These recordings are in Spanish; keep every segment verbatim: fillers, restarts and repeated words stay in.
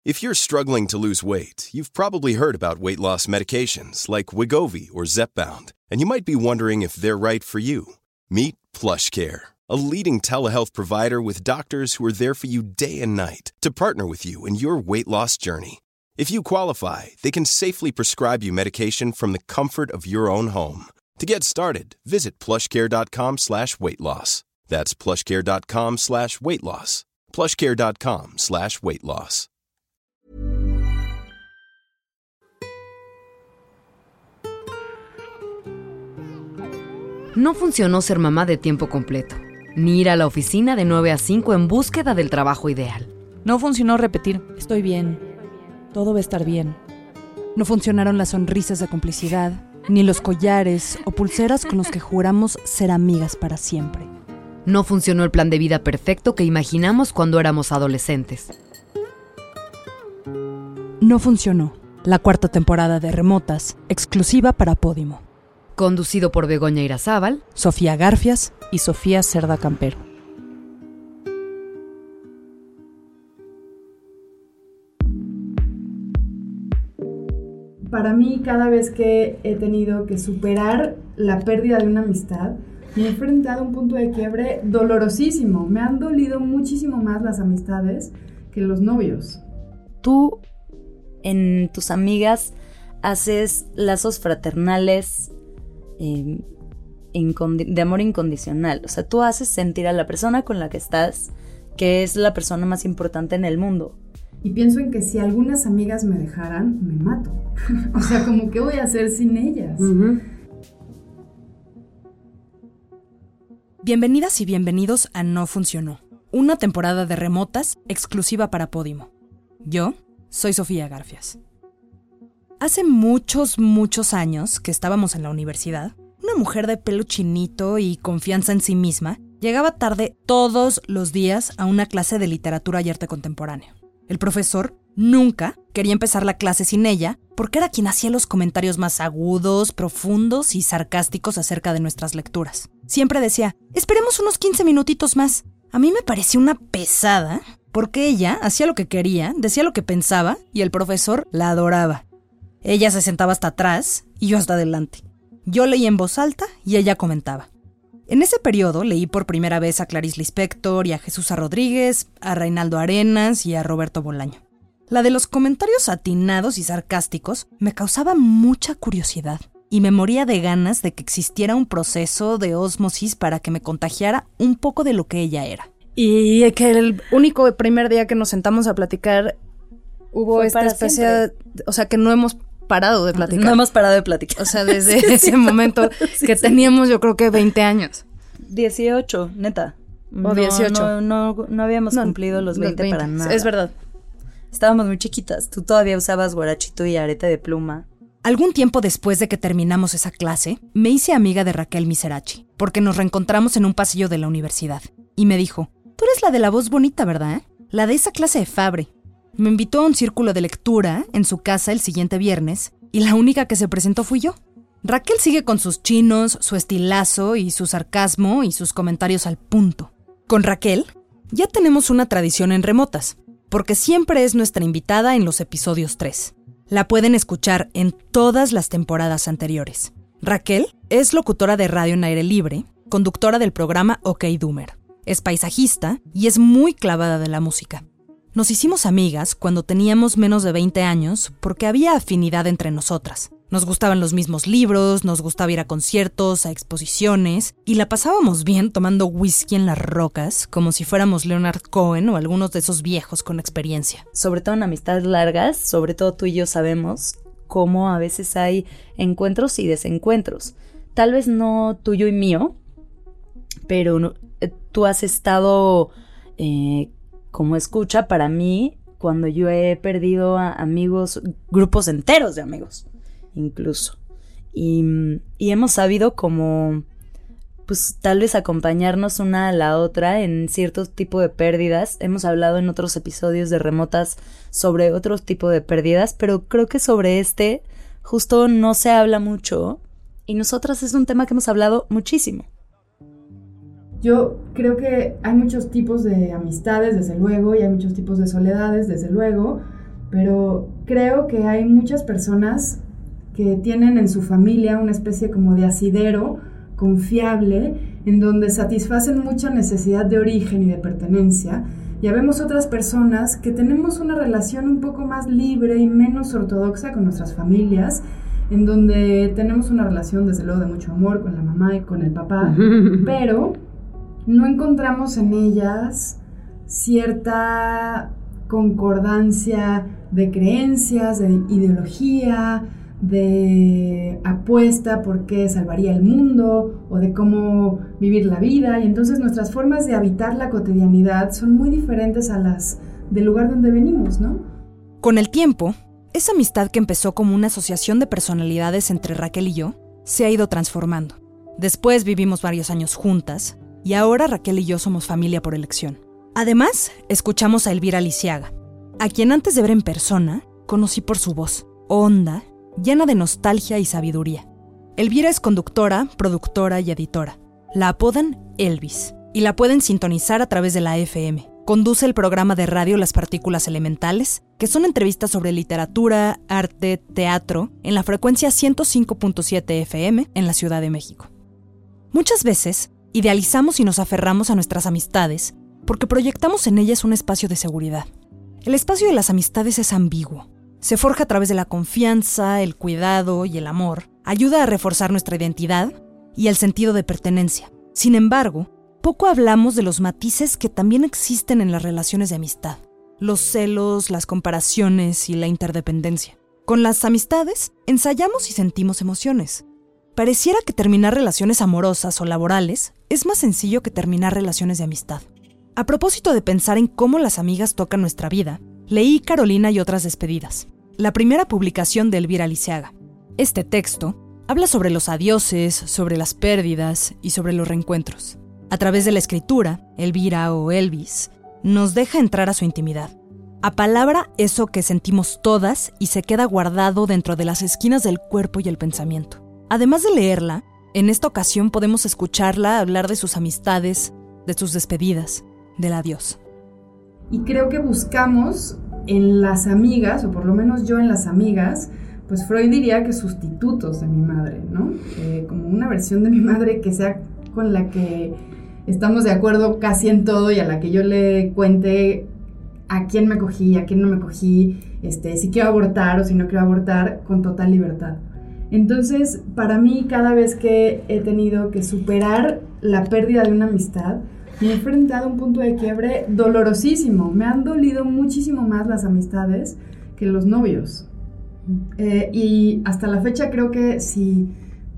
If you're struggling to lose weight, you've probably heard about weight loss medications like Wegovy or Zepbound, and you might be wondering if they're right for you. Meet PlushCare, a leading telehealth provider with doctors who are there for you day and night to partner with you in your weight loss journey. If you qualify, they can safely prescribe you medication from the comfort of your own home. To get started, visit plushcare.com slash weight loss. That's plushcare.com slash weight loss. plushcare.com slash weight loss. No funcionó ser mamá de tiempo completo, ni ir a la oficina de nueve a cinco en búsqueda del trabajo ideal. No funcionó repetir, estoy bien, todo va a estar bien. No funcionaron las sonrisas de complicidad, ni los collares o pulseras con los que juramos ser amigas para siempre. No funcionó el plan de vida perfecto que imaginamos cuando éramos adolescentes. No funcionó la cuarta temporada de Remotas, exclusiva para Podimo. Conducido por Begoña Irazábal, Sofía Garfias y Sofía Cerda Campero. Para mí, cada vez que he tenido que superar la pérdida de una amistad, me he enfrentado a un punto de quiebre dolorosísimo. Me han dolido muchísimo más las amistades que los novios. Tú, en tus amigas, haces lazos fraternales eh, incondi- de amor incondicional. O sea, tú haces sentir a la persona con la que estás que es la persona más importante en el mundo. Y pienso en que si algunas amigas me dejaran, me mato. O sea, como, ¿qué voy a hacer sin ellas? Uh-huh. Bienvenidas y bienvenidos a No Funcionó, una temporada de Remotas exclusiva para Podimo. Yo soy Sofía Garfias. Hace muchos, muchos años que estábamos en la universidad, una mujer de pelo chinito y confianza en sí misma llegaba tarde todos los días a una clase de literatura y arte contemporáneo. El profesor nunca quería empezar la clase sin ella porque era quien hacía los comentarios más agudos, profundos y sarcásticos acerca de nuestras lecturas. Siempre decía, esperemos unos quince minutitos más. A mí me parecía una pesada porque ella hacía lo que quería, decía lo que pensaba y el profesor la adoraba. Ella se sentaba hasta atrás y yo hasta adelante. Yo leía en voz alta y ella comentaba. En ese periodo leí por primera vez a Clarice Lispector y a Jesús A. Rodríguez, a Reinaldo Arenas y a Roberto Bolaño. La de los comentarios atinados y sarcásticos me causaba mucha curiosidad y me moría de ganas de que existiera un proceso de ósmosis para que me contagiara un poco de lo que ella era. Y que el único primer día que nos sentamos a platicar hubo Fue esta para especie, siempre. de, o sea que no hemos parado de platicar. No hemos parado de platicar. O sea, desde ese momento sí, que sí. teníamos yo creo que veinte años. dieciocho, neta. O no, dieciocho. No, no, no habíamos No, cumplido los veinte, veinte para nada. Es verdad. Estábamos muy chiquitas. Tú todavía usabas guarachito y arete de pluma. Algún tiempo después de que terminamos esa clase, me hice amiga de Raquel Miserachi, porque nos reencontramos en un pasillo de la universidad. Y me dijo, tú eres la de la voz bonita, ¿verdad? La de esa clase de Fabre. Me invitó a un círculo de lectura en su casa el siguiente viernes, y la única que se presentó fui yo. Raquel sigue con sus chinos, su estilazo y su sarcasmo y sus comentarios al punto. Con Raquel ya tenemos una tradición en Remotas, porque siempre es nuestra invitada en los episodios tres. La pueden escuchar en todas las temporadas anteriores. Raquel es locutora de radio en aire libre, conductora del programa OK Doomer. Es paisajista y es muy clavada de la música. Nos hicimos amigas cuando teníamos menos de veinte años porque había afinidad entre nosotras. Nos gustaban los mismos libros, nos gustaba ir a conciertos, a exposiciones, y la pasábamos bien tomando whisky en las rocas, como si fuéramos Leonard Cohen o algunos de esos viejos con experiencia. Sobre todo en amistades largas, sobre todo tú y yo sabemos cómo a veces hay encuentros y desencuentros. Tal vez no tuyo y mío, pero no, eh, tú has estado eh, como escucha para mí cuando yo he perdido a amigos, grupos enteros de amigos. Incluso. Y, y hemos sabido como, pues tal vez acompañarnos una a la otra en cierto tipo de pérdidas. Hemos hablado en otros episodios de Remotas sobre otro tipo de pérdidas, pero creo que sobre este justo no se habla mucho y nosotras es un tema que hemos hablado muchísimo. Yo creo que hay muchos tipos de amistades, desde luego, y hay muchos tipos de soledades, desde luego, pero creo que hay muchas personas que tienen en su familia una especie como de asidero confiable, en donde satisfacen mucha necesidad de origen y de pertenencia. Ya vemos otras personas que tenemos una relación un poco más libre y menos ortodoxa con nuestras familias, en donde tenemos una relación desde luego de mucho amor con la mamá y con el papá, pero no encontramos en ellas cierta concordancia de creencias, de ideología, de apuesta por qué salvaría el mundo o de cómo vivir la vida, y entonces nuestras formas de habitar la cotidianidad son muy diferentes a las del lugar donde venimos, ¿no? Con el tiempo, esa amistad que empezó como una asociación de personalidades entre Raquel y yo se ha ido transformando. Después vivimos varios años juntas y ahora Raquel y yo somos familia por elección. Además, escuchamos a Elvira Lisiaga, a quien antes de ver en persona conocí por su voz, honda, llena de nostalgia y sabiduría. Elvira es conductora, productora y editora. La apodan Elvis y la pueden sintonizar a través de la F M. Conduce el programa de radio Las Partículas Elementales, que son entrevistas sobre literatura, arte, teatro, en la frecuencia ciento cinco punto siete F M en la Ciudad de México. Muchas veces idealizamos y nos aferramos a nuestras amistades porque proyectamos en ellas un espacio de seguridad. El espacio de las amistades es ambiguo. Se forja a través de la confianza, el cuidado y el amor. Ayuda a reforzar nuestra identidad y el sentido de pertenencia. Sin embargo, poco hablamos de los matices que también existen en las relaciones de amistad. Los celos, las comparaciones y la interdependencia. Con las amistades, ensayamos y sentimos emociones. Pareciera que terminar relaciones amorosas o laborales es más sencillo que terminar relaciones de amistad. A propósito de pensar en cómo las amigas tocan nuestra vida, leí Carolina y otras despedidas, la primera publicación de Elvira Lisiaga. Este texto habla sobre los adioses, sobre las pérdidas y sobre los reencuentros. A través de la escritura, Elvira o Elvis nos deja entrar a su intimidad. Apalabra eso que sentimos todas y se queda guardado dentro de las esquinas del cuerpo y el pensamiento. Además de leerla, en esta ocasión podemos escucharla hablar de sus amistades, de sus despedidas, del adiós. Y creo que buscamos en las amigas, o por lo menos yo en las amigas, pues Freud diría que sustitutos de mi madre, ¿no? Eh, como una versión de mi madre que sea con la que estamos de acuerdo casi en todo y a la que yo le cuente a quién me cogí, a quién no me cogí, este, si quiero abortar o si no quiero abortar, con total libertad. Entonces, para mí, cada vez que he tenido que superar la pérdida de una amistad, me he enfrentado a un punto de quiebre dolorosísimo. Me han dolido muchísimo más las amistades que los novios. Eh, y hasta la fecha creo que si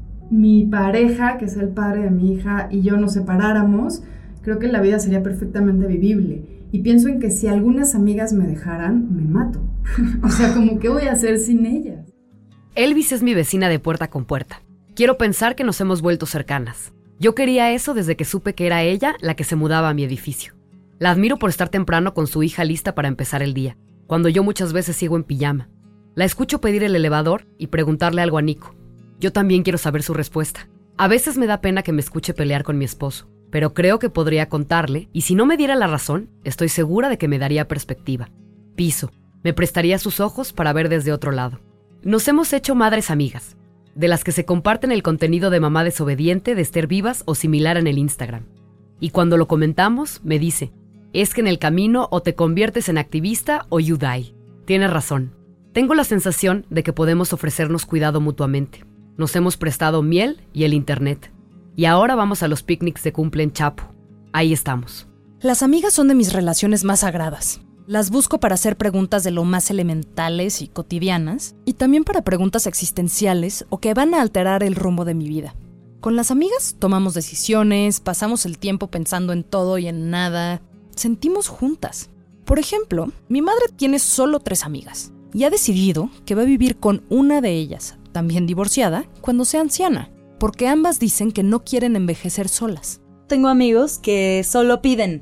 mi pareja, que es el padre de mi hija, y yo nos separáramos, creo que la vida sería perfectamente vivible. Y pienso en que si algunas amigas me dejaran, me mato. O sea, como ¿qué voy a hacer sin ellas? Elvis es mi vecina de puerta con puerta. Quiero pensar que nos hemos vuelto cercanas. Yo quería eso desde que supe que era ella la que se mudaba a mi edificio. La admiro por estar temprano con su hija lista para empezar el día, cuando yo muchas veces sigo en pijama. La escucho pedir el elevador y preguntarle algo a Nico. Yo también quiero saber su respuesta. A veces me da pena que me escuche pelear con mi esposo, pero creo que podría contarle, y si no me diera la razón, estoy segura de que me daría perspectiva. Piso, me prestaría sus ojos para ver desde otro lado. Nos hemos hecho madres amigas, de las que se comparten el contenido de Mamá Desobediente de Esther Vivas o similar en el Instagram. Y cuando lo comentamos, me dice, es que en el camino o te conviertes en activista o you die. Tienes razón. Tengo la sensación de que podemos ofrecernos cuidado mutuamente. Nos hemos prestado miel y el internet. Y ahora vamos a los picnics de cumple en Chapo. Ahí estamos. Las amigas son de mis relaciones más sagradas. Las busco para hacer preguntas de lo más elementales y cotidianas, y también para preguntas existenciales o que van a alterar el rumbo de mi vida. Con las amigas tomamos decisiones, pasamos el tiempo pensando en todo y en nada, sentimos juntas. Por ejemplo, mi madre tiene solo tres amigas y ha decidido que va a vivir con una de ellas, también divorciada, cuando sea anciana, porque ambas dicen que no quieren envejecer solas. Tengo amigos que solo piden.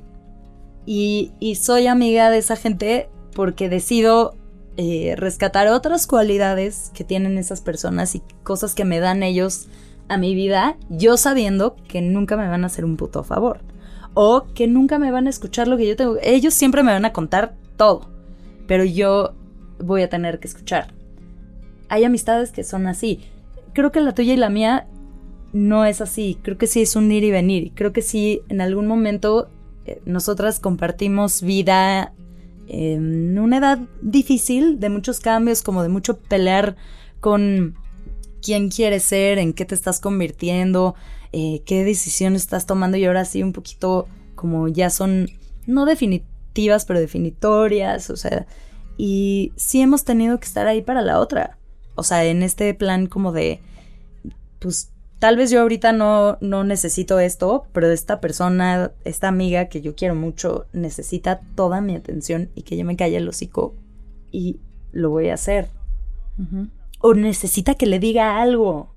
Y, y soy amiga de esa gente porque decido eh, rescatar otras cualidades que tienen esas personas y cosas que me dan ellos a mi vida, yo sabiendo que nunca me van a hacer un puto favor. O que nunca me van a escuchar lo que yo tengo. Ellos siempre me van a contar todo. Pero yo voy a tener que escuchar. Hay amistades que son así. Creo que la tuya y la mía no es así. Creo que sí es un ir y venir. Creo que sí, en algún momento eh, nosotras compartimos vida en una edad difícil, de muchos cambios, como de mucho pelear con quién quieres ser, en qué te estás convirtiendo, eh, qué decisiones estás tomando, y ahora sí un poquito como ya son, no definitivas, pero definitorias, o sea, y sí hemos tenido que estar ahí para la otra. O sea, en este plan como de, pues, tal vez yo ahorita no, no necesito esto, pero esta persona, esta amiga que yo quiero mucho, necesita toda mi atención y que yo me calle el hocico y lo voy a hacer. Uh-huh. O necesita que le diga algo.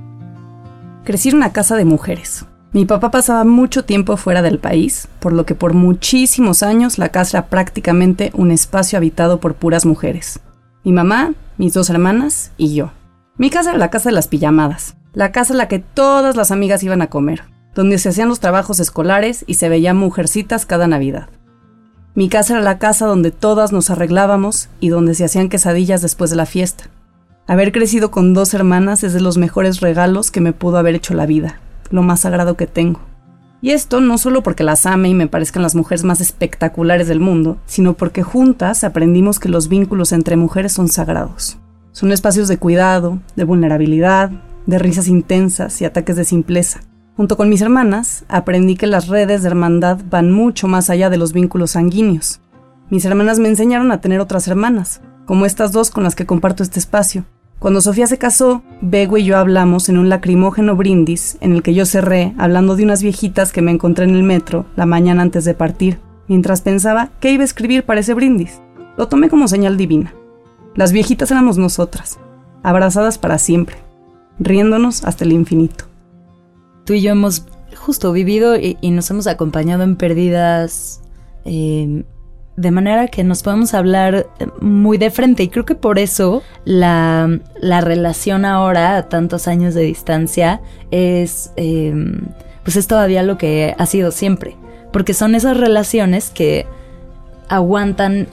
Crecí en una casa de mujeres. Mi papá pasaba mucho tiempo fuera del país, por lo que por muchísimos años la casa era prácticamente un espacio habitado por puras mujeres. Mi mamá, mis dos hermanas y yo. Mi casa era la casa de las pijamadas, la casa en la que todas las amigas iban a comer, donde se hacían los trabajos escolares y se veían mujercitas cada Navidad. Mi casa era la casa donde todas nos arreglábamos y donde se hacían quesadillas después de la fiesta. Haber crecido con dos hermanas es de los mejores regalos que me pudo haber hecho la vida, lo más sagrado que tengo. Y esto no solo porque las ame y me parezcan las mujeres más espectaculares del mundo, sino porque juntas aprendimos que los vínculos entre mujeres son sagrados. Son espacios de cuidado, de vulnerabilidad, de risas intensas y ataques de simpleza. Junto con mis hermanas, aprendí que las redes de hermandad van mucho más allá de los vínculos sanguíneos. Mis hermanas me enseñaron a tener otras hermanas, como estas dos con las que comparto este espacio. Cuando Sofía se casó, Bego y yo hablamos en un lacrimógeno brindis en el que yo cerré hablando de unas viejitas que me encontré en el metro la mañana antes de partir, mientras pensaba qué iba a escribir para ese brindis. Lo tomé como señal divina. Las viejitas éramos nosotras, abrazadas para siempre, riéndonos hasta el infinito. Tú y yo hemos justo vivido y, y nos hemos acompañado en pérdidas eh, de manera que nos podemos hablar muy de frente, y creo que por eso la, la relación ahora, a tantos años de distancia, es, eh, pues es todavía lo que ha sido siempre, porque son esas relaciones que aguantan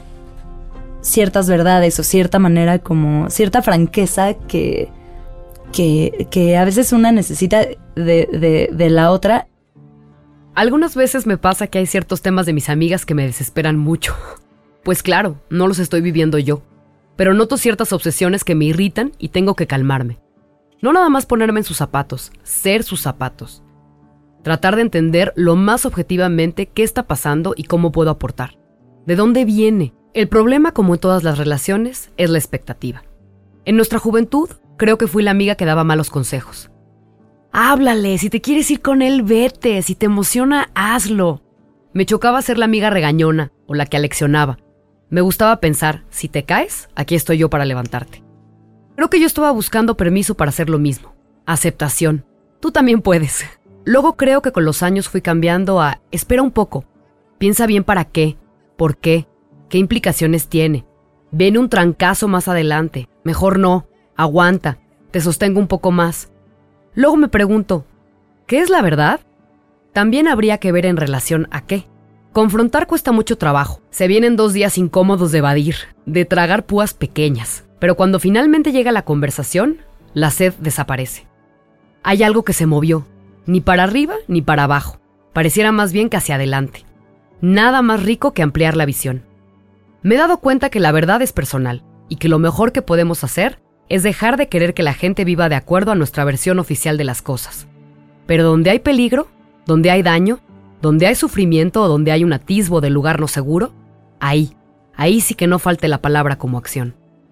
ciertas verdades o cierta manera, como cierta franqueza que, que, que a veces una necesita de, de, de la otra. Algunas veces me pasa que hay ciertos temas de mis amigas que me desesperan mucho. Pues claro, no los estoy viviendo yo, pero noto ciertas obsesiones que me irritan y tengo que calmarme. No nada más ponerme en sus zapatos, ser sus zapatos. Tratar de entender lo más objetivamente qué está pasando y cómo puedo aportar. ¿De dónde viene? El problema, como en todas las relaciones, es la expectativa. En nuestra juventud, creo que fui la amiga que daba malos consejos. Háblale, si te quieres ir con él, vete, si te emociona, hazlo. Me chocaba ser la amiga regañona o la que aleccionaba. Me gustaba pensar, si te caes, aquí estoy yo para levantarte. Creo que yo estaba buscando permiso para hacer lo mismo. Aceptación. Tú también puedes. Luego creo que con los años fui cambiando a, espera un poco, piensa bien para qué, por qué, qué implicaciones tiene. Viene un trancazo más adelante, mejor no, aguanta, te sostengo un poco más. Luego me pregunto, ¿qué es la verdad? También habría que ver en relación a qué. Confrontar cuesta mucho trabajo. Se vienen dos días incómodos de evadir, de tragar púas pequeñas. Pero cuando finalmente llega la conversación, la sed desaparece. Hay algo que se movió, ni para arriba ni para abajo. Pareciera más bien que hacia adelante. Nada más rico que ampliar la visión. Me he dado cuenta que la verdad es personal y que lo mejor que podemos hacer es dejar de querer que la gente viva de acuerdo a nuestra versión oficial de las cosas. Pero donde hay peligro, donde hay daño, donde hay sufrimiento o donde hay un atisbo de lugar no seguro, ahí, ahí sí que no falte la palabra como acción.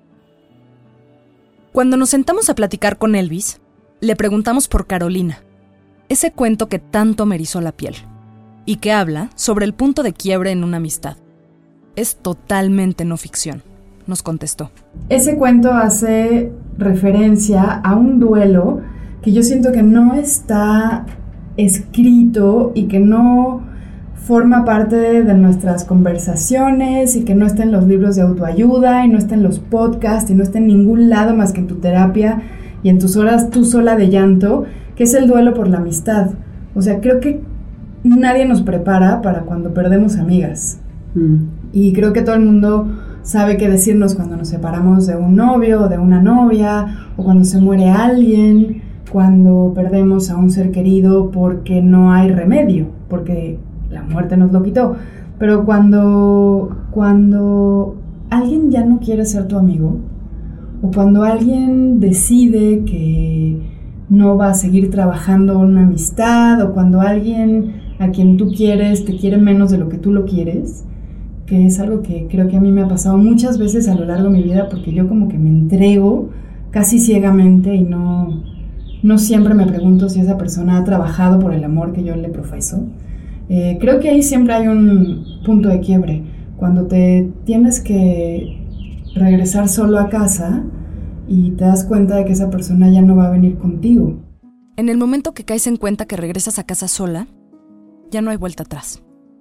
Cuando nos sentamos a platicar con Elvis, le preguntamos por Carolina, ese cuento que tanto me erizó la piel, y que habla sobre el punto de quiebre en una amistad. Es totalmente no ficción, nos contestó. Ese cuento hace referencia a un duelo que yo siento que no está escrito y que no forma parte de nuestras conversaciones y que no está en los libros de autoayuda y no está en los podcasts y no está en ningún lado más que en tu terapia y en tus horas tú sola de llanto, que es el duelo por la amistad. O sea, creo que nadie nos prepara para cuando perdemos amigas. Mm. Y creo que todo el mundo sabe qué decirnos cuando nos separamos de un novio o de una novia, o cuando se muere alguien, cuando perdemos a un ser querido porque no hay remedio, porque la muerte nos lo quitó. Pero cuando, cuando alguien ya no quiere ser tu amigo, o cuando alguien decide que no va a seguir trabajando en una amistad, o cuando alguien a quien tú quieres te quiere menos de lo que tú lo quieres, que es algo que creo que a mí me ha pasado muchas veces a lo largo de mi vida, porque yo como que me entrego casi ciegamente y no, no siempre me pregunto si esa persona ha trabajado por el amor que yo le profeso. Eh, creo que ahí siempre hay un punto de quiebre, cuando te tienes que regresar solo a casa y te das cuenta de que esa persona ya no va a venir contigo. En el momento que caes en cuenta que regresas a casa sola, ya no hay vuelta atrás.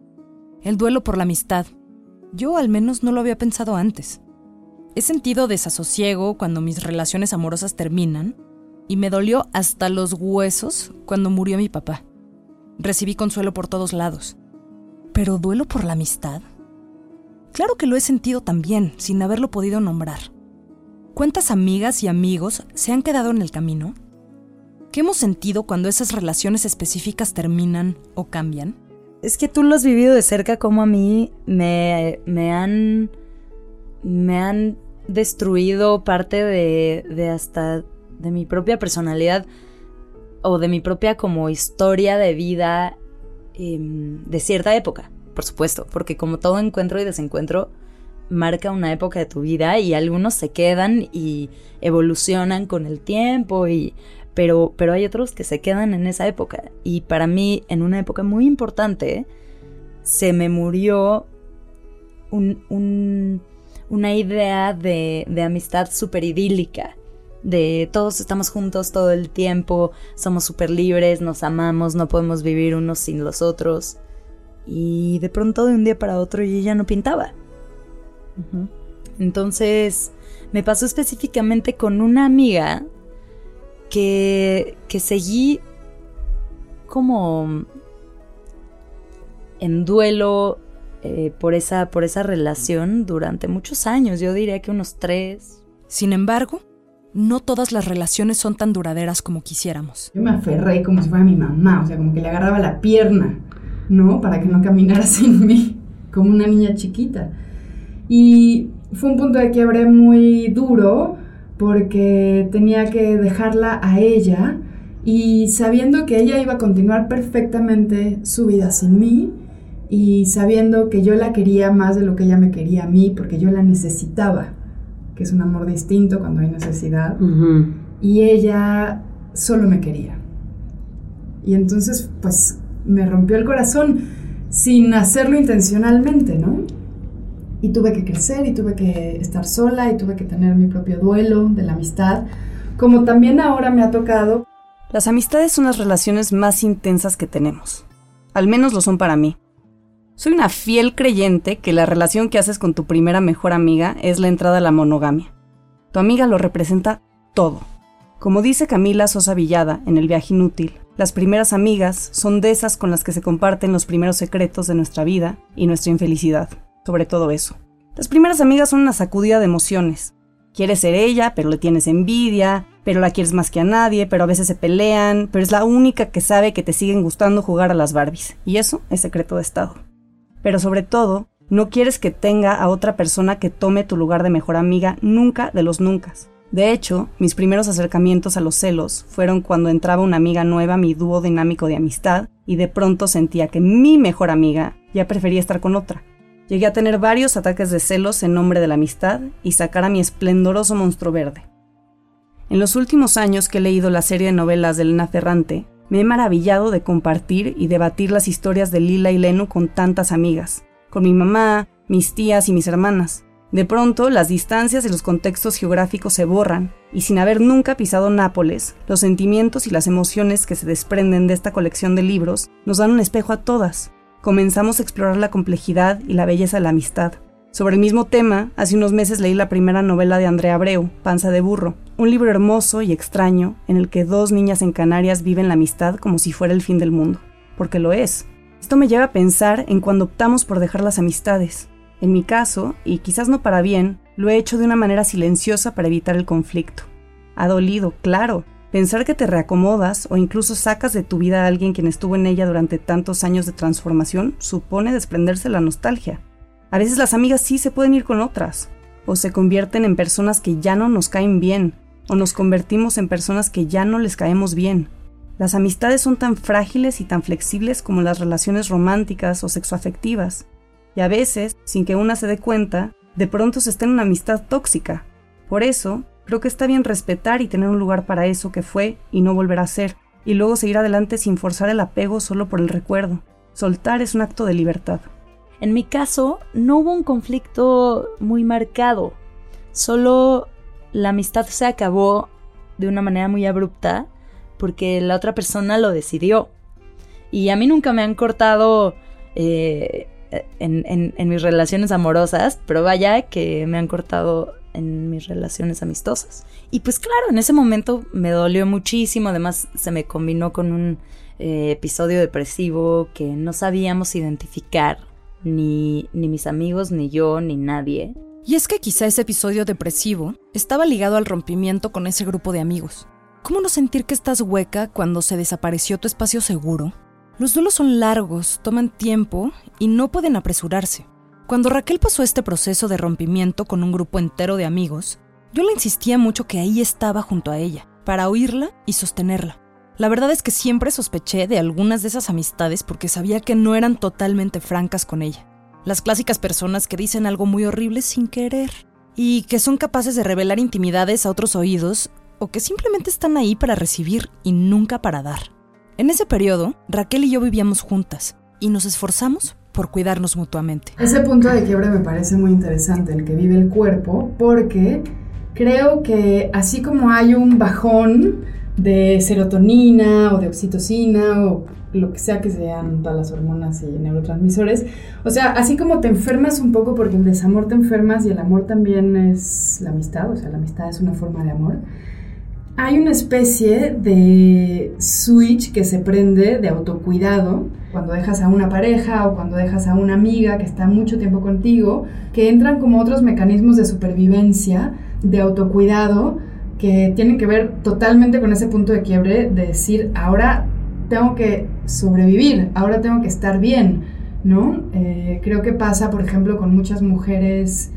El duelo por la amistad, yo al menos no lo había pensado antes. He sentido desasosiego cuando mis relaciones amorosas terminan y me dolió hasta los huesos cuando murió mi papá. Recibí consuelo por todos lados. ¿Pero duelo por la amistad? Claro que lo he sentido también, sin haberlo podido nombrar. ¿Cuántas amigas y amigos se han quedado en el camino? ¿Qué hemos sentido cuando esas relaciones específicas terminan o cambian? Es que tú lo has vivido de cerca, como a mí me, me han me han destruido parte de, de hasta de mi propia personalidad o de mi propia como historia de vida eh, de cierta época, por supuesto, porque como todo encuentro y desencuentro marca una época de tu vida y algunos se quedan y evolucionan con el tiempo y Pero, pero hay otros que se quedan en esa época. Y para mí, en una época muy importante, se me murió un, un, una idea de, de amistad súper idílica. De todos estamos juntos todo el tiempo, somos súper libres, nos amamos, no podemos vivir unos sin los otros. Y de pronto, de un día para otro, yo ya no pintaba. Uh-huh. Entonces, me pasó específicamente con una amiga Que, que seguí como en duelo eh, por, esa, por esa relación durante muchos años, yo diría que unos tres. Sin embargo, no todas las relaciones son tan duraderas como quisiéramos. Yo me aferré como si fuera mi mamá, o sea, como que le agarraba la pierna, ¿no? Para que no caminara sin mí, como una niña chiquita. Y fue un punto de quiebre muy duro, porque tenía que dejarla a ella y sabiendo que ella iba a continuar perfectamente su vida sin mí y sabiendo que yo la quería más de lo que ella me quería a mí porque yo la necesitaba, que es un amor distinto cuando hay necesidad, uh-huh. Y ella solo me quería. Y entonces pues me rompió el corazón sin hacerlo intencionalmente, ¿no? Y tuve que crecer y tuve que estar sola y tuve que tener mi propio duelo de la amistad, como también ahora me ha tocado. Las amistades son las relaciones más intensas que tenemos. Al menos lo son para mí. Soy una fiel creyente que la relación que haces con tu primera mejor amiga es la entrada a la monogamia. Tu amiga lo representa todo. Como dice Camila Sosa Villada en El viaje inútil, las primeras amigas son de esas con las que se comparten los primeros secretos de nuestra vida y nuestra infelicidad. Sobre todo eso. Las primeras amigas son una sacudida de emociones. Quieres ser ella, pero le tienes envidia, pero la quieres más que a nadie, pero a veces se pelean, pero es la única que sabe que te siguen gustando jugar a las Barbies. Y eso es secreto de estado. Pero sobre todo, no quieres que tenga a otra persona que tome tu lugar de mejor amiga nunca de los nuncas. De hecho, mis primeros acercamientos a los celos fueron cuando entraba una amiga nueva a mi dúo dinámico de amistad y de pronto sentía que mi mejor amiga ya prefería estar con otra. Llegué a tener varios ataques de celos en nombre de la amistad y sacar a mi esplendoroso monstruo verde. En los últimos años que he leído la serie de novelas de Elena Ferrante, me he maravillado de compartir y debatir las historias de Lila y Lenu con tantas amigas, con mi mamá, mis tías y mis hermanas. De pronto, las distancias y los contextos geográficos se borran, y sin haber nunca pisado Nápoles, los sentimientos y las emociones que se desprenden de esta colección de libros nos dan un espejo a todas. Comenzamos a explorar la complejidad y la belleza de la amistad. Sobre el mismo tema, hace unos meses leí la primera novela de Andrea Abreu, Panza de burro, un libro hermoso y extraño en el que dos niñas en Canarias viven la amistad como si fuera el fin del mundo. Porque lo es. Esto me lleva a pensar en cuando optamos por dejar las amistades. En mi caso, y quizás no para bien, lo he hecho de una manera silenciosa para evitar el conflicto. Ha dolido, claro. Pensar que te reacomodas o incluso sacas de tu vida a alguien quien estuvo en ella durante tantos años de transformación supone desprenderse de la nostalgia. A veces las amigas sí se pueden ir con otras, o se convierten en personas que ya no nos caen bien, o nos convertimos en personas que ya no les caemos bien. Las amistades son tan frágiles y tan flexibles como las relaciones románticas o sexoafectivas, y a veces, sin que una se dé cuenta, de pronto se está en una amistad tóxica. Por eso, creo que está bien respetar y tener un lugar para eso que fue y no volverá a ser, y luego seguir adelante sin forzar el apego solo por el recuerdo. Soltar es un acto de libertad. En mi caso, no hubo un conflicto muy marcado. Solo la amistad se acabó de una manera muy abrupta porque la otra persona lo decidió. Y a mí nunca me han cortado eh, en, en, en mis relaciones amorosas, pero vaya que me han cortado en mis relaciones amistosas. Y pues claro, en ese momento me dolió muchísimo. Además, se me combinó con un eh, episodio depresivo que no sabíamos identificar. Ni, ni mis amigos, ni yo, ni nadie. Y es que quizá ese episodio depresivo estaba ligado al rompimiento con ese grupo de amigos. ¿Cómo no sentir que estás hueca cuando se desapareció tu espacio seguro? Los duelos son largos, toman tiempo y no pueden apresurarse. Cuando Raquel pasó este proceso de rompimiento con un grupo entero de amigos, yo le insistía mucho que ahí estaba junto a ella, para oírla y sostenerla. La verdad es que siempre sospeché de algunas de esas amistades porque sabía que no eran totalmente francas con ella. Las clásicas personas que dicen algo muy horrible sin querer y que son capaces de revelar intimidades a otros oídos o que simplemente están ahí para recibir y nunca para dar. En ese periodo, Raquel y yo vivíamos juntas y nos esforzamos por cuidarnos mutuamente. Ese punto de quiebre me parece muy interesante, el que vive el cuerpo, porque creo que así como hay un bajón de serotonina o de oxitocina o lo que sea que sean todas las hormonas y neurotransmisores, o sea, así como te enfermas un poco porque el desamor te enfermas y el amor también es la amistad, o sea, la amistad es una forma de amor, hay una especie de switch que se prende de autocuidado cuando dejas a una pareja o cuando dejas a una amiga que está mucho tiempo contigo, que entran como otros mecanismos de supervivencia, de autocuidado, que tienen que ver totalmente con ese punto de quiebre de decir, ahora tengo que sobrevivir, ahora tengo que estar bien, ¿no? Eh, creo que pasa, por ejemplo, con muchas mujeres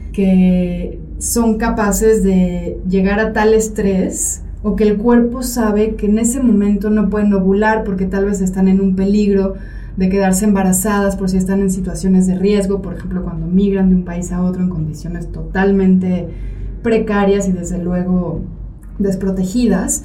que son capaces de llegar a tal estrés o que el cuerpo sabe que en ese momento no pueden ovular porque tal vez están en un peligro de quedarse embarazadas por si están en situaciones de riesgo, por ejemplo, cuando migran de un país a otro en condiciones totalmente precarias y desde luego desprotegidas,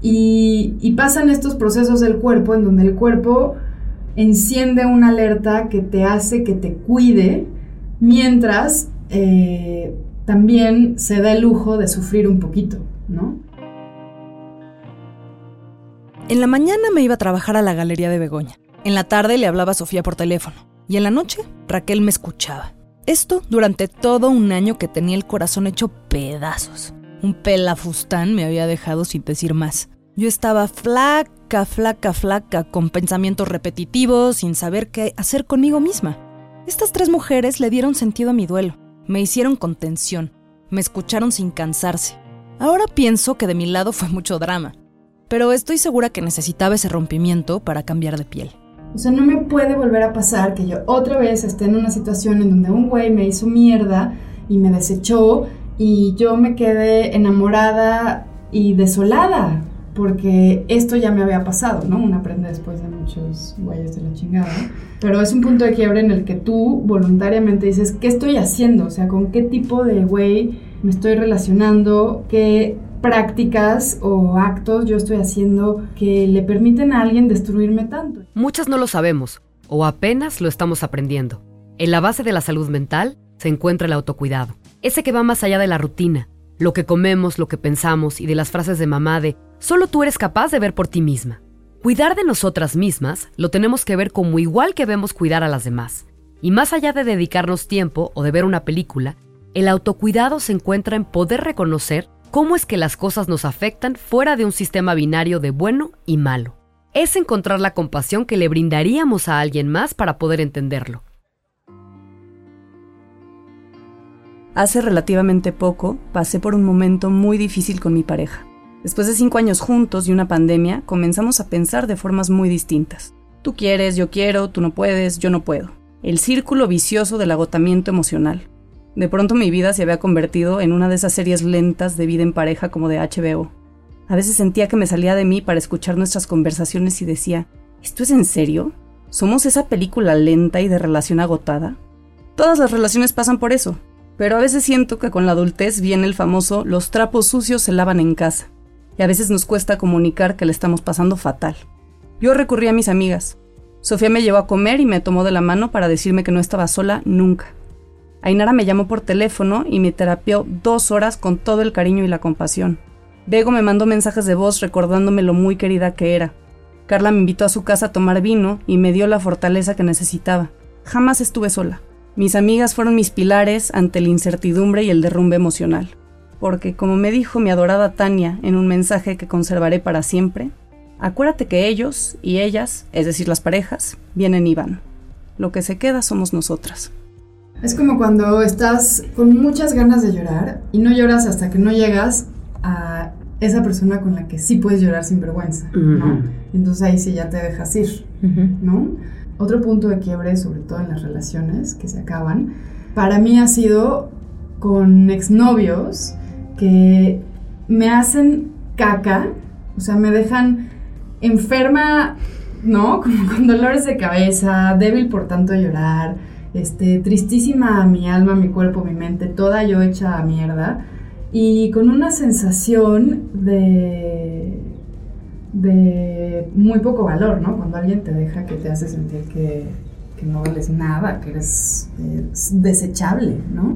y, y pasan estos procesos del cuerpo en donde el cuerpo enciende una alerta que te hace que te cuide mientras eh, también se da el lujo de sufrir un poquito, ¿no? En la mañana me iba a trabajar a la Galería de Begoña. En la tarde le hablaba a Sofía por teléfono. Y en la noche, Raquel me escuchaba. Esto durante todo un año que tenía el corazón hecho pedazos. Un pelafustán me había dejado sin decir más. Yo estaba flaca, flaca, flaca, con pensamientos repetitivos, sin saber qué hacer conmigo misma. Estas tres mujeres le dieron sentido a mi duelo. Me hicieron contención. Me escucharon sin cansarse. Ahora pienso que de mi lado fue mucho drama. Pero estoy segura que necesitaba ese rompimiento para cambiar de piel. O sea, no me puede volver a pasar que yo otra vez esté en una situación en donde un güey me hizo mierda y me desechó y yo me quedé enamorada y desolada, porque esto ya me había pasado, ¿no? Uno aprende después de muchos güeyes de la chingada, pero es un punto de quiebre en el que tú voluntariamente dices, ¿qué estoy haciendo? O sea, ¿con qué tipo de güey me estoy relacionando? ¿Qué prácticas o actos yo estoy haciendo que le permiten a alguien destruirme tanto? Muchas no lo sabemos, o apenas lo estamos aprendiendo. En la base de la salud mental se encuentra el autocuidado. Ese que va más allá de la rutina, lo que comemos, lo que pensamos y de las frases de mamá de «solo tú eres capaz de ver por ti misma». Cuidar de nosotras mismas lo tenemos que ver como igual que vemos cuidar a las demás. Y más allá de dedicarnos tiempo o de ver una película, el autocuidado se encuentra en poder reconocer cómo es que las cosas nos afectan fuera de un sistema binario de bueno y malo. Es encontrar la compasión que le brindaríamos a alguien más para poder entenderlo. Hace relativamente poco pasé por un momento muy difícil con mi pareja. Después de cinco años juntos y una pandemia, comenzamos a pensar de formas muy distintas. Tú quieres, yo quiero, tú no puedes, yo no puedo. El círculo vicioso del agotamiento emocional. De pronto mi vida se había convertido en una de esas series lentas de vida en pareja como de H B O. A veces sentía que me salía de mí para escuchar nuestras conversaciones y decía, ¿esto es en serio? ¿Somos esa película lenta y de relación agotada? Todas las relaciones pasan por eso. Pero a veces siento que con la adultez viene el famoso los trapos sucios se lavan en casa. Y a veces nos cuesta comunicar que le estamos pasando fatal. Yo recurrí a mis amigas. Sofía me llevó a comer y me tomó de la mano para decirme que no estaba sola nunca. Ainara me llamó por teléfono y me terapió dos horas con todo el cariño y la compasión. Bego me mandó mensajes de voz recordándome lo muy querida que era. Carla me invitó a su casa a tomar vino y me dio la fortaleza que necesitaba. Jamás estuve sola. Mis amigas fueron mis pilares ante la incertidumbre y el derrumbe emocional. Porque, como me dijo mi adorada Tania en un mensaje que conservaré para siempre, acuérdate que ellos y ellas, es decir, las parejas, vienen y van. Lo que se queda somos nosotras. Es como cuando estás con muchas ganas de llorar y no lloras hasta que no llegas a esa persona con la que sí puedes llorar sin vergüenza, ¿no? Uh-huh. Entonces ahí sí ya te dejas ir, uh-huh. ¿no? Otro punto de quiebre, sobre todo en las relaciones que se acaban, para mí ha sido con exnovios que me hacen caca, o sea, me dejan enferma, ¿no? Como con dolores de cabeza, débil por tanto llorar, este, tristísima mi alma, mi cuerpo, mi mente, toda yo hecha a mierda, y con una sensación de... de muy poco valor, ¿no? Cuando alguien te deja, que te hace sentir que, que no vales nada, que eres eh, desechable, ¿no?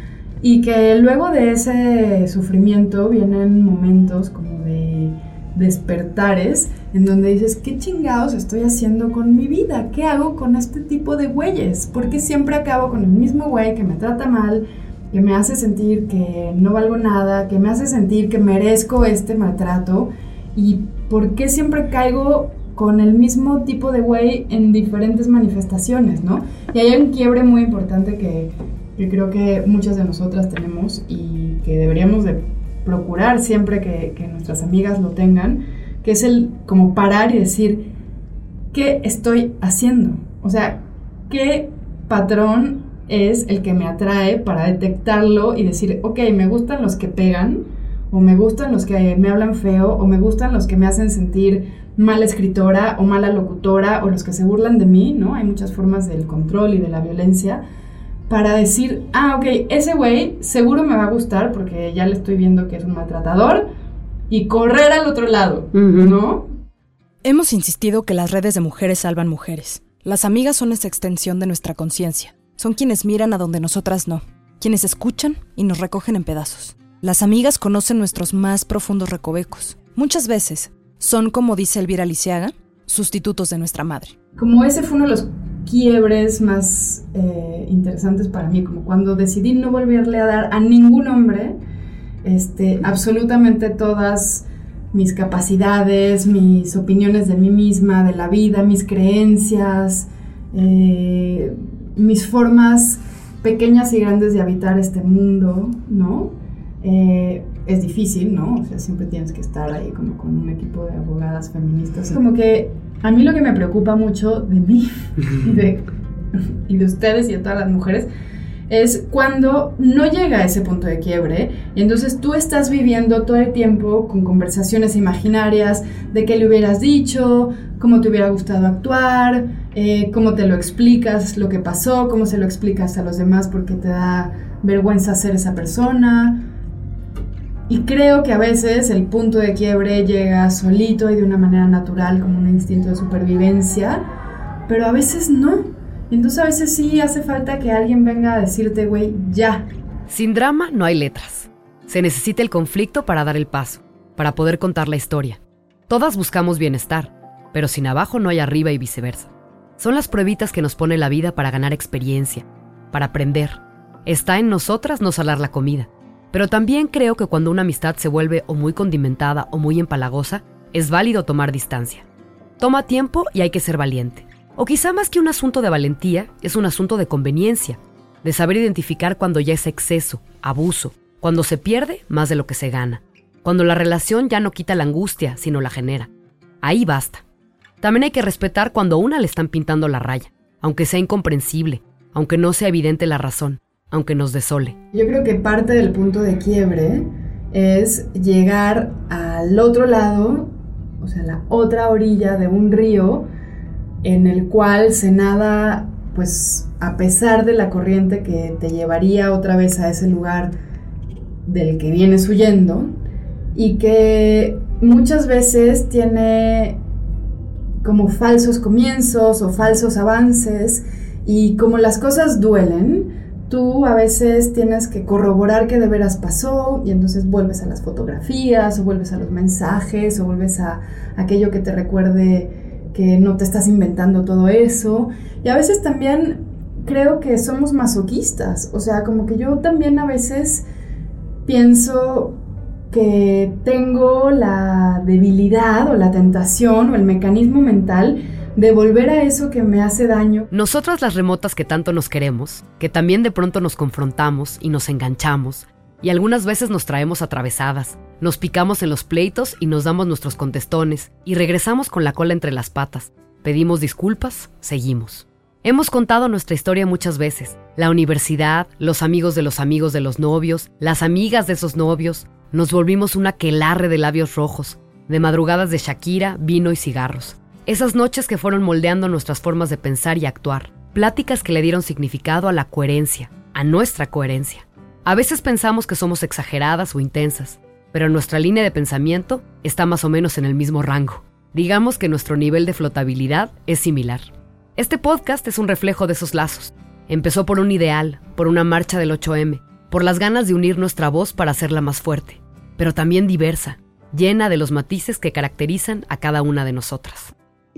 Y que luego de ese sufrimiento vienen momentos como de despertares en donde dices, ¿qué chingados estoy haciendo con mi vida? ¿Qué hago con este tipo de güeyes? ¿Por qué siempre acabo con el mismo güey que me trata mal, que me hace sentir que no valgo nada, que me hace sentir que merezco este maltrato? ¿Y por qué siempre caigo con el mismo tipo de güey en diferentes manifestaciones, ¿no? Y hay un quiebre muy importante que, que creo que muchas de nosotras tenemos y que deberíamos de procurar siempre que, que nuestras amigas lo tengan, que es el como parar y decir, ¿qué estoy haciendo? O sea, ¿qué patrón es el que me atrae para detectarlo y decir, ok, me gustan los que pegan, o me gustan los que me hablan feo, o me gustan los que me hacen sentir mala escritora o mala locutora, o los que se burlan de mí, ¿no? Hay muchas formas del control y de la violencia para decir, ah, ok, ese güey seguro me va a gustar porque ya le estoy viendo que es un maltratador, y correr al otro lado, uh-huh. ¿no? Hemos insistido que las redes de mujeres salvan mujeres. Las amigas son esa extensión de nuestra conciencia. Son quienes miran a donde nosotras no, quienes escuchan y nos recogen en pedazos. Las amigas conocen nuestros más profundos recovecos. Muchas veces son, como dice Elvira Lisiaga, sustitutos de nuestra madre. Como ese fue uno de los quiebres más eh, interesantes para mí, como cuando decidí no volverle a dar a ningún hombre este, absolutamente todas mis capacidades, mis opiniones de mí misma, de la vida, mis creencias, eh, mis formas pequeñas y grandes de habitar este mundo, ¿no? Eh, es difícil, ¿no? O sea, siempre tienes que estar ahí como con un equipo de abogadas feministas. Como que a mí lo que me preocupa mucho de mí y de, y de ustedes y de todas las mujeres es cuando no llega a ese punto de quiebre y entonces tú estás viviendo todo el tiempo con conversaciones imaginarias de qué le hubieras dicho, cómo te hubiera gustado actuar, eh, cómo te lo explicas lo que pasó, cómo se lo explicas a los demás porque te da vergüenza ser esa persona. Y creo que a veces el punto de quiebre llega solito y de una manera natural, como un instinto de supervivencia, pero a veces no. Entonces a veces sí hace falta que alguien venga a decirte, güey, ya. Sin drama no hay letras. Se necesita el conflicto para dar el paso, para poder contar la historia. Todas buscamos bienestar, pero sin abajo no hay arriba y viceversa. Son las pruebitas que nos pone la vida para ganar experiencia, para aprender. Está en nosotras no salar la comida. Pero también creo que cuando una amistad se vuelve o muy condimentada o muy empalagosa, es válido tomar distancia. Toma tiempo y hay que ser valiente. O quizá más que un asunto de valentía, es un asunto de conveniencia. de saber identificar cuando ya es exceso, abuso, cuando se pierde más de lo que se gana, cuando la relación ya no quita la angustia, sino la genera. Ahí basta. También hay que respetar cuando a una le están pintando la raya, aunque sea incomprensible, aunque no sea evidente la razón, aunque nos desole. Yo creo que parte del punto de quiebre es llegar al otro lado, o sea, la otra orilla de un río en el cual se nada, pues, a pesar de la corriente que te llevaría otra vez a ese lugar del que vienes huyendo, y que muchas veces tiene como falsos comienzos o falsos avances, y como las cosas duelen, tú a veces tienes que corroborar que de veras pasó, y entonces vuelves a las fotografías, o vuelves a los mensajes, o vuelves a aquello que te recuerde que no te estás inventando todo eso. Y a veces también creo que somos masoquistas, o sea, como que yo también a veces pienso que tengo la debilidad o la tentación o el mecanismo mental de volver a eso que me hace daño. Nosotras las remotas que tanto nos queremos, que también de pronto nos confrontamos y nos enganchamos, y algunas veces nos traemos atravesadas, nos picamos en los pleitos y nos damos nuestros contestones, y regresamos con la cola entre las patas, pedimos disculpas, seguimos. Hemos contado nuestra historia muchas veces, la universidad, los amigos de los amigos de los novios, las amigas de esos novios. Nos volvimos un aquelarre de labios rojos, de madrugadas de Shakira, vino y cigarros. Esas noches que fueron moldeando nuestras formas de pensar y actuar. Pláticas que le dieron significado a la coherencia, a nuestra coherencia. A veces pensamos que somos exageradas o intensas, pero nuestra línea de pensamiento está más o menos en el mismo rango. Digamos que nuestro nivel de flotabilidad es similar. Este podcast es un reflejo de esos lazos. Empezó por un ideal, por una marcha del ocho eme, por las ganas de unir nuestra voz para hacerla más fuerte, pero también diversa, llena de los matices que caracterizan a cada una de nosotras.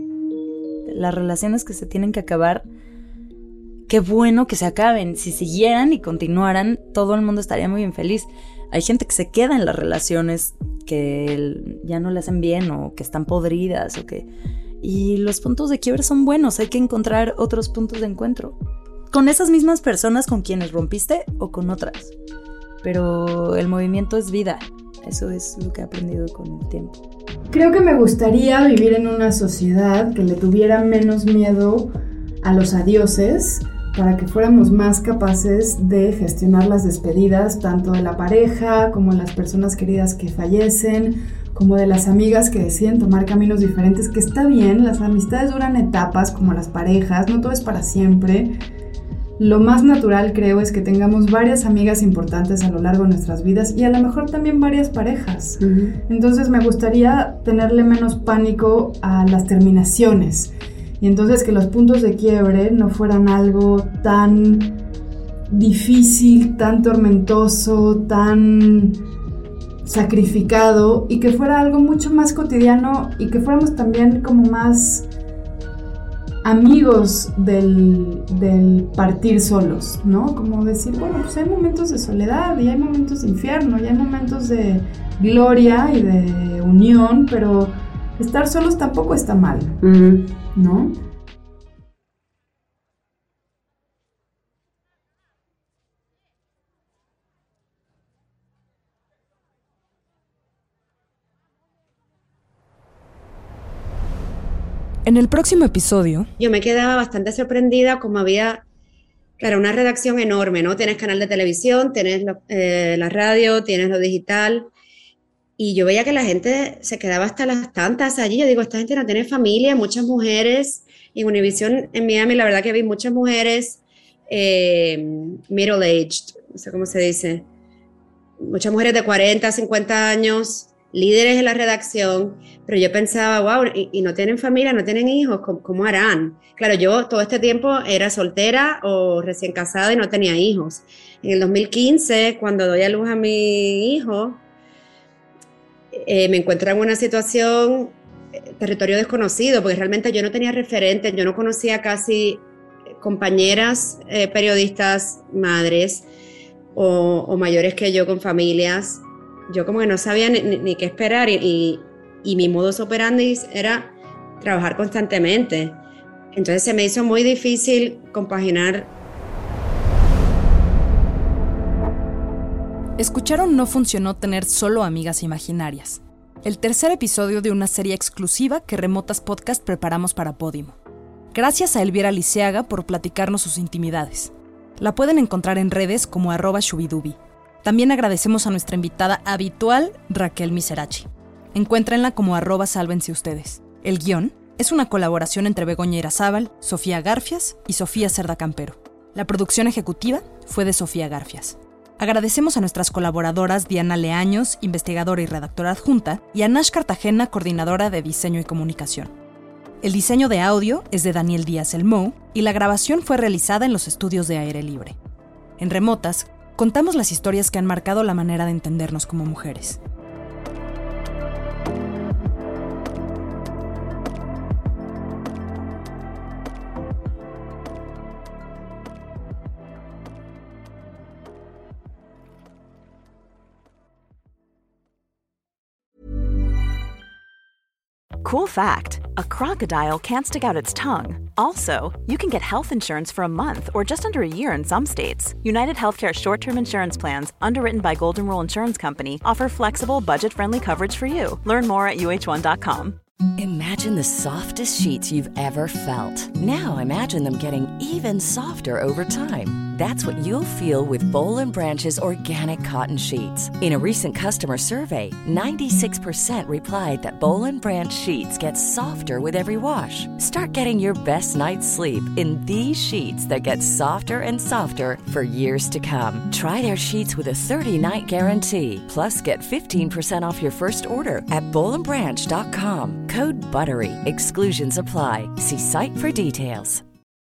Las relaciones que se tienen que acabar, qué bueno que se acaben. Si siguieran y continuaran, todo el mundo estaría muy infeliz. Hay gente que se queda en las relaciones que ya no le hacen bien o que están podridas o que... Y los puntos de quiebre son buenos, hay que encontrar otros puntos de encuentro. Con esas mismas personas con quienes rompiste o con otras. Pero el movimiento es vida. Eso es lo que he aprendido con el tiempo. Creo que me gustaría vivir en una sociedad que le tuviera menos miedo a los adioses, para que fuéramos más capaces de gestionar las despedidas, tanto de la pareja como de las personas queridas que fallecen, como de las amigas que deciden tomar caminos diferentes, que está bien, las amistades duran etapas como las parejas, no todo es para siempre. Lo más natural, creo, es que tengamos varias amigas importantes a lo largo de nuestras vidas y a lo mejor también varias parejas. Uh-huh. Entonces me gustaría tenerle menos pánico a las terminaciones y entonces que los puntos de quiebre no fueran algo tan difícil, tan tormentoso, tan sacrificado, y que fuera algo mucho más cotidiano y que fuéramos también como más amigos del, del partir solos, ¿no? Como decir, bueno, pues hay momentos de soledad y hay momentos de infierno y hay momentos de gloria y de unión, pero estar solos tampoco está mal, uh-huh. ¿no? En el próximo episodio... Yo me quedaba bastante sorprendida como había, claro, una redacción enorme, ¿no? Tienes canal de televisión, tienes lo, eh, la radio, tienes lo digital, y yo veía que la gente se quedaba hasta las tantas allí. Yo digo, esta gente no tiene familia, muchas mujeres, y en Univision en Miami la verdad que vi muchas mujeres eh, middle-aged, no sé cómo se dice, muchas mujeres de cuarenta, cincuenta años, líderes en la redacción, pero yo pensaba, wow, y, y no tienen familia, no tienen hijos, ¿cómo, ¿cómo harán? Claro, yo todo este tiempo era soltera o recién casada y no tenía hijos. En el dos mil quince, cuando doy a luz a mi hijo, eh, me encuentro en una situación, eh, territorio desconocido, porque realmente yo no tenía referentes, yo no conocía casi compañeras eh, periodistas, madres o, o mayores que yo con familias. Yo como que no sabía ni, ni, ni qué esperar y, y, y mi modus operandi era trabajar constantemente. Entonces se me hizo muy difícil compaginar Escucharon No Funcionó Tener Solo Amigas Imaginarias, el tercer episodio de una serie exclusiva que Remotas Podcast preparamos para Podimo. Gracias a Elvira Liceaga por platicarnos sus intimidades. La pueden encontrar en redes como arroba shubidubi. También agradecemos a nuestra invitada habitual, Raquel Miserachi. Encuéntrenla como arroba sálvense ustedes. El guión es una colaboración entre Begoña Irazábal, Sofía Garfias y Sofía Cerda Campero. La producción ejecutiva fue de Sofía Garfias. Agradecemos a nuestras colaboradoras Diana Leaños, investigadora y redactora adjunta, y a Nash Cartagena, coordinadora de diseño y comunicación. El diseño de audio es de Daniel Díaz El Mo y la grabación fue realizada en los estudios de Aire Libre. En Remotas, contamos las historias que han marcado la manera de entendernos como mujeres. Cool fact, a crocodile can't stick out its tongue. Also, you can get health insurance for a month or just under a year in some states. United Healthcare short-term insurance plans, underwritten by Golden Rule Insurance Company, offer flexible, budget-friendly coverage for you. Learn more at U H one dot com. Imagine the softest sheets you've ever felt. Now imagine them getting even softer over time. That's what you'll feel with Boll and Branch's organic cotton sheets. In a recent customer survey, ninety-six percent replied that Boll and Branch sheets get softer with every wash. Start getting your best night's sleep in these sheets that get softer and softer for years to come. Try their sheets with a thirty-night guarantee. Plus, get fifteen percent off your first order at boll and branch dot com. Code BUTTERY. Exclusions apply. See site for details.